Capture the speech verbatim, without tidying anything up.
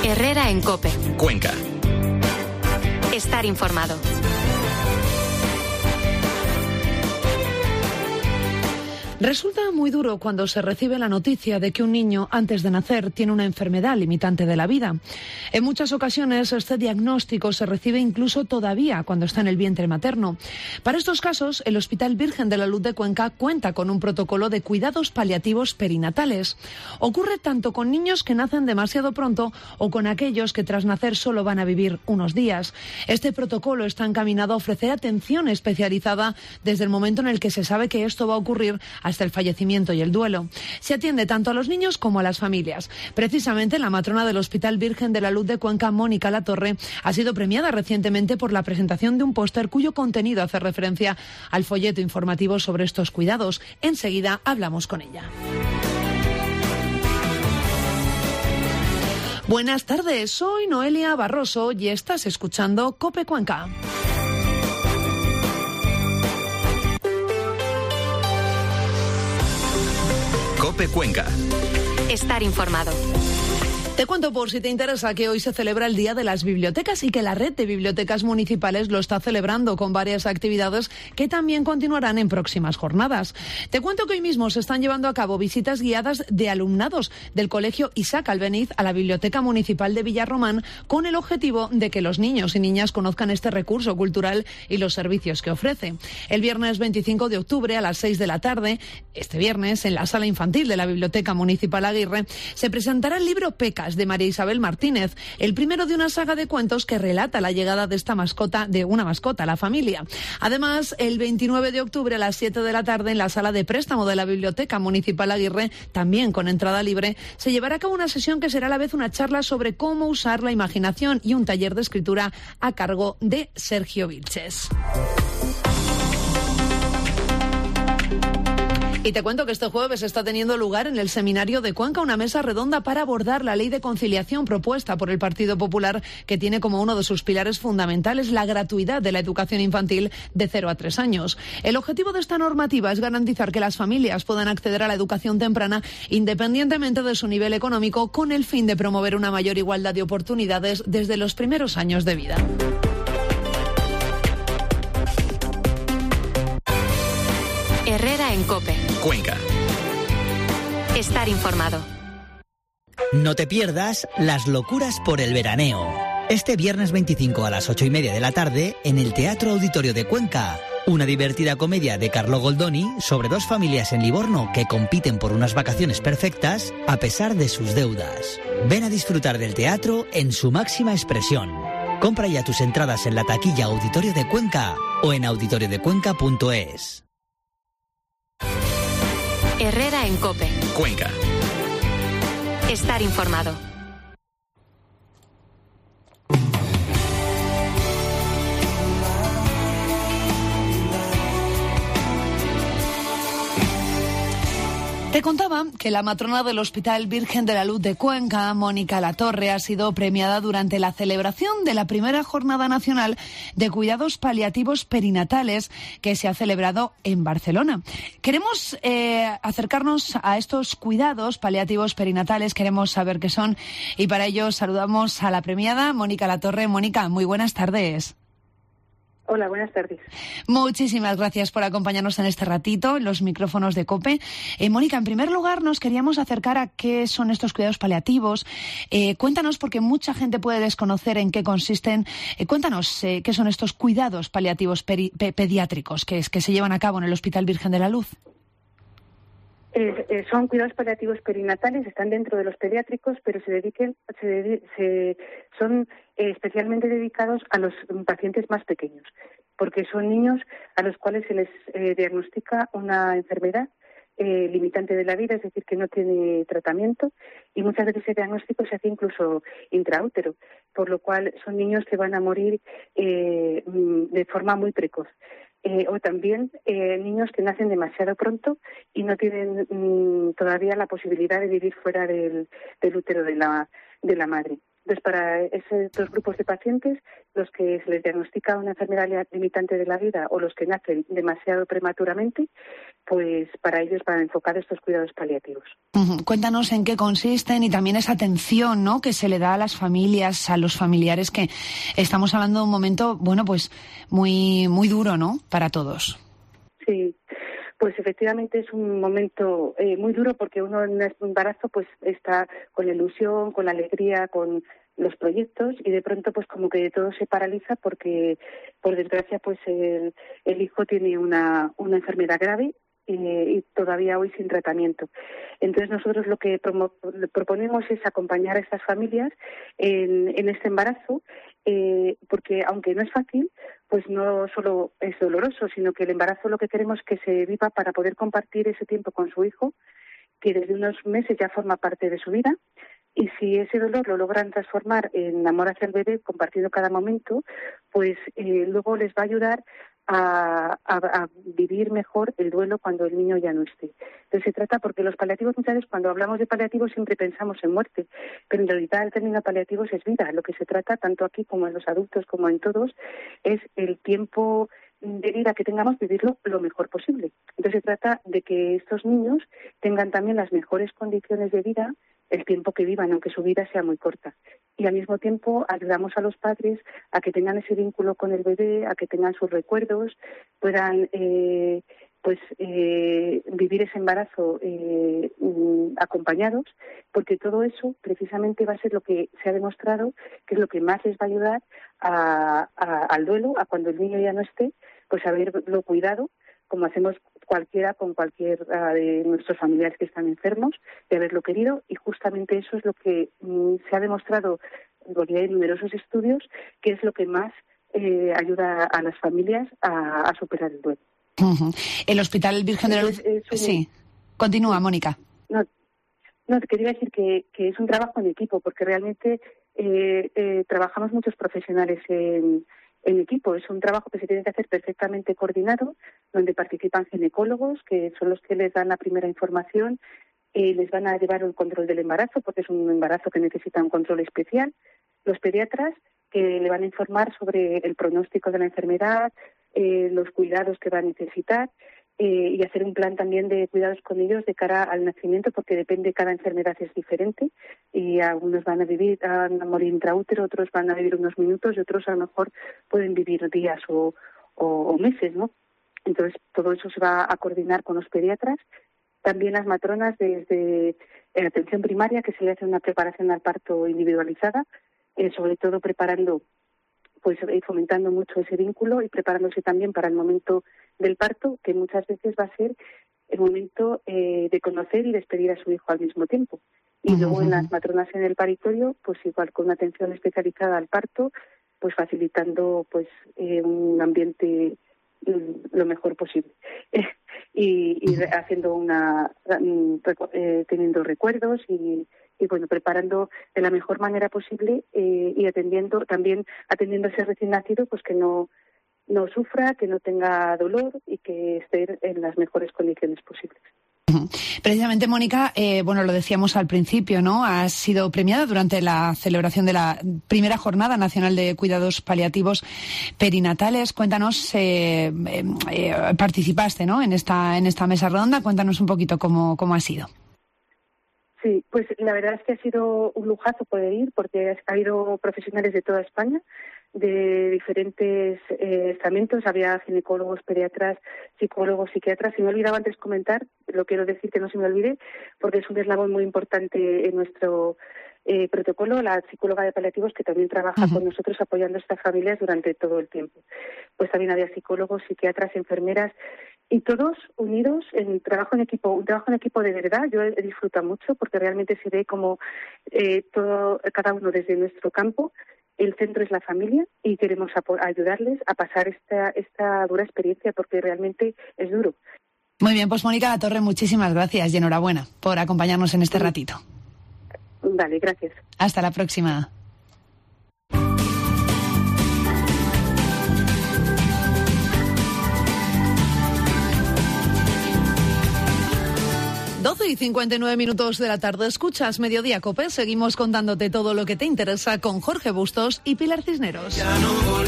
Herrera en COPE. Cuenca. Estar informado. Resulta muy duro cuando se recibe la noticia de que un niño antes de nacer tiene una enfermedad limitante de la vida. En muchas ocasiones este diagnóstico se recibe incluso todavía cuando está en el vientre materno. Para estos casos, el Hospital Virgen de la Luz de Cuenca cuenta con un protocolo de cuidados paliativos perinatales. Ocurre tanto con niños que nacen demasiado pronto o con aquellos que tras nacer solo van a vivir unos días. Este protocolo está encaminado a ofrecer atención especializada desde el momento en el que se sabe que esto va a ocurrir hasta el fallecimiento y el duelo. Se atiende tanto a los niños como a las familias. Precisamente la matrona del Hospital Virgen de la Luz de Cuenca, Mónica Latorre, ha sido premiada recientemente por la presentación de un póster cuyo contenido hace referencia al folleto informativo sobre estos cuidados. Enseguida hablamos con ella. Buenas tardes, soy Noelia Barroso y estás escuchando COPE Cuenca. COPE Cuenca. Estar informado. Te cuento por si te interesa que hoy se celebra el Día de las Bibliotecas y que la red de bibliotecas municipales lo está celebrando con varias actividades que también continuarán en próximas jornadas. Te cuento que hoy mismo se están llevando a cabo visitas guiadas de alumnados del Colegio Isaac Albéniz a la Biblioteca Municipal de Villarromán con el objetivo de que los niños y niñas conozcan este recurso cultural y los servicios que ofrece. El viernes veinticinco de octubre a las seis de la tarde, este viernes, en la sala infantil de la Biblioteca Municipal Aguirre, se presentará el libro Pecas de María Isabel Martínez, el primero de una saga de cuentos que relata la llegada de esta mascota, de una mascota a la familia. Además, el veintinueve de octubre a las siete de la tarde en la sala de préstamo de la Biblioteca Municipal Aguirre, también con entrada libre, se llevará a cabo una sesión que será a la vez una charla sobre cómo usar la imaginación y un taller de escritura a cargo de Sergio Vilches. Y te cuento que este jueves está teniendo lugar en el Seminario de Cuenca una mesa redonda para abordar la ley de conciliación propuesta por el Partido Popular, que tiene como uno de sus pilares fundamentales la gratuidad de la educación infantil de cero a tres años. El objetivo de esta normativa es garantizar que las familias puedan acceder a la educación temprana independientemente de su nivel económico, con el fin de promover una mayor igualdad de oportunidades desde los primeros años de vida. Herrera en COPE. Cuenca. Estar informado. No te pierdas las locuras por el veraneo. Este viernes veinticinco a las ocho y media de la tarde en el Teatro Auditorio de Cuenca. Una divertida comedia de Carlo Goldoni sobre dos familias en Livorno que compiten por unas vacaciones perfectas a pesar de sus deudas. Ven a disfrutar del teatro en su máxima expresión. Compra ya tus entradas en la taquilla Auditorio de Cuenca o en auditorio de cuenca punto es. Herrera en COPE. Cuenca. Estar informado. Te contaba que la matrona del Hospital Virgen de la Luz de Cuenca, Mónica Latorre, ha sido premiada durante la celebración de la primera Jornada Nacional de Cuidados Paliativos Perinatales que se ha celebrado en Barcelona. Queremos eh, acercarnos a estos cuidados paliativos perinatales, queremos saber qué son y para ello saludamos a la premiada Mónica Latorre. Mónica, muy buenas tardes. Hola, buenas tardes. Muchísimas gracias por acompañarnos en este ratito en los micrófonos de COPE. Eh, Mónica, en primer lugar nos queríamos acercar a qué son estos cuidados paliativos. Eh, cuéntanos, porque mucha gente puede desconocer en qué consisten. Eh, cuéntanos eh, qué son estos cuidados paliativos peri- pe- pediátricos que, que se llevan a cabo en el Hospital Virgen de la Luz. Eh, eh, son cuidados paliativos perinatales, están dentro de los pediátricos, pero se dediquen, se, dedi- se son eh, especialmente dedicados a los pacientes más pequeños, porque son niños a los cuales se les eh, diagnostica una enfermedad eh, limitante de la vida, es decir, que no tiene tratamiento, y muchas veces ese diagnóstico se hace incluso intraútero, por lo cual son niños que van a morir eh, de forma muy precoz. Eh, o también eh, niños que nacen demasiado pronto y no tienen mm, todavía la posibilidad de vivir fuera del, del útero de la, de la madre. Entonces, para esos dos grupos de pacientes, los que se les diagnostica una enfermedad limitante de la vida o los que nacen demasiado prematuramente, pues para ellos, para enfocar estos cuidados paliativos. Uh-huh. Cuéntanos en qué consisten y también esa atención, ¿no?, que se le da a las familias, a los familiares, que estamos hablando de un momento, bueno, pues muy, muy duro, ¿no?, para todos. Sí. Pues efectivamente es un momento eh, muy duro, porque uno en el embarazo pues está con la ilusión, con la alegría, con los proyectos, y de pronto pues como que todo se paraliza porque por desgracia pues el, el hijo tiene una, una enfermedad grave eh, y todavía hoy sin tratamiento. Entonces nosotros lo que promo- proponemos es acompañar a estas familias en, en este embarazo, eh, porque aunque no es fácil, pues no solo es doloroso, sino que el embarazo lo que queremos es que se viva para poder compartir ese tiempo con su hijo, que desde unos meses ya forma parte de su vida, y si ese dolor lo logran transformar en amor hacia el bebé, compartiendo cada momento, pues eh, luego les va a ayudar a, a, a vivir mejor el duelo cuando el niño ya no esté. Entonces se trata, porque los paliativos, muchas veces cuando hablamos de paliativos siempre pensamos en muerte, pero en realidad el término paliativos es vida. Lo que se trata, tanto aquí como en los adultos como en todos, es el tiempo de vida que tengamos, vivirlo lo mejor posible. Entonces se trata de que estos niños tengan también las mejores condiciones de vida el tiempo que vivan, aunque su vida sea muy corta. Y al mismo tiempo ayudamos a los padres a que tengan ese vínculo con el bebé, a que tengan sus recuerdos, puedan eh, pues eh, vivir ese embarazo eh, acompañados, porque todo eso precisamente va a ser lo que se ha demostrado que es lo que más les va a ayudar a, a, al duelo, a cuando el niño ya no esté, pues haberlo cuidado, como hacemos cualquiera con cualquiera de nuestros familiares que están enfermos, de haberlo querido, y justamente eso es lo que mm, se ha demostrado, porque hay numerosos estudios, que es lo que más eh, ayuda a las familias a, a superar el duelo. Uh-huh. El Hospital Virgen de la Luz... Es, es un... Sí, continúa, Mónica. No, no, te quería decir que, que es un trabajo en equipo, porque realmente eh, eh, trabajamos muchos profesionales en... en equipo. Es un trabajo que se tiene que hacer perfectamente coordinado, donde participan ginecólogos, que son los que les dan la primera información, y les van a llevar el control del embarazo, porque es un embarazo que necesita un control especial. Los pediatras, que le van a informar sobre el pronóstico de la enfermedad, eh, los cuidados que va a necesitar, eh, y hacer un plan también de cuidados con ellos de cara al nacimiento, porque depende, cada enfermedad es diferente, y algunos van a vivir, van a morir intraútero, otros van a vivir unos minutos y otros a lo mejor pueden vivir días o, o, o meses, ¿no? Entonces todo eso se va a coordinar con los pediatras. También las matronas desde en atención primaria, que se le hace una preparación al parto individualizada, eh, sobre todo preparando, pues fomentando mucho ese vínculo y preparándose también para el momento del parto, que muchas veces va a ser el momento eh, de conocer y despedir a su hijo al mismo tiempo. Y uh-huh. Luego en las matronas en el paritorio, pues igual con una atención especializada al parto, pues facilitando pues eh, un ambiente lo mejor posible y, y haciendo una eh, teniendo recuerdos y, y bueno, preparando de la mejor manera posible eh, y atendiendo también atendiendo a ese recién nacido, pues que no no sufra, que no tenga dolor y que esté en las mejores condiciones posibles. Precisamente, Mónica, eh, bueno, lo decíamos al principio, ¿no? Has sido premiada durante la celebración de la primera Jornada Nacional de Cuidados Paliativos Perinatales. Cuéntanos, eh, eh, participaste, ¿no?, en esta en esta mesa redonda. Cuéntanos un poquito cómo, cómo ha sido. Sí, pues la verdad es que ha sido un lujazo poder ir, porque ha habido profesionales de toda España, de diferentes eh, estamentos. Había ginecólogos, pediatras, psicólogos, psiquiatras. Si me olvidaba antes comentar, lo quiero decir que no se me olvide, porque es un eslabón muy importante en nuestro eh, protocolo, la psicóloga de paliativos, que también trabaja uh-huh. con nosotros apoyando a estas familias durante todo el tiempo. Pues también había psicólogos, psiquiatras, enfermeras, y todos unidos en trabajo en equipo, un trabajo en equipo de verdad. Yo he disfrutado mucho, porque realmente se ve como eh, todo, cada uno desde nuestro campo. El centro es la familia y queremos ap- ayudarles a pasar esta, esta dura experiencia, porque realmente es duro. Muy bien, pues Mónica Latorre, muchísimas gracias y enhorabuena por acompañarnos en este ratito. Vale, gracias. Hasta la próxima. doce y cincuenta y nueve minutos de la tarde. Escuchas Mediodía Cope. Seguimos contándote todo lo que te interesa con Jorge Bustos y Pilar Cisneros.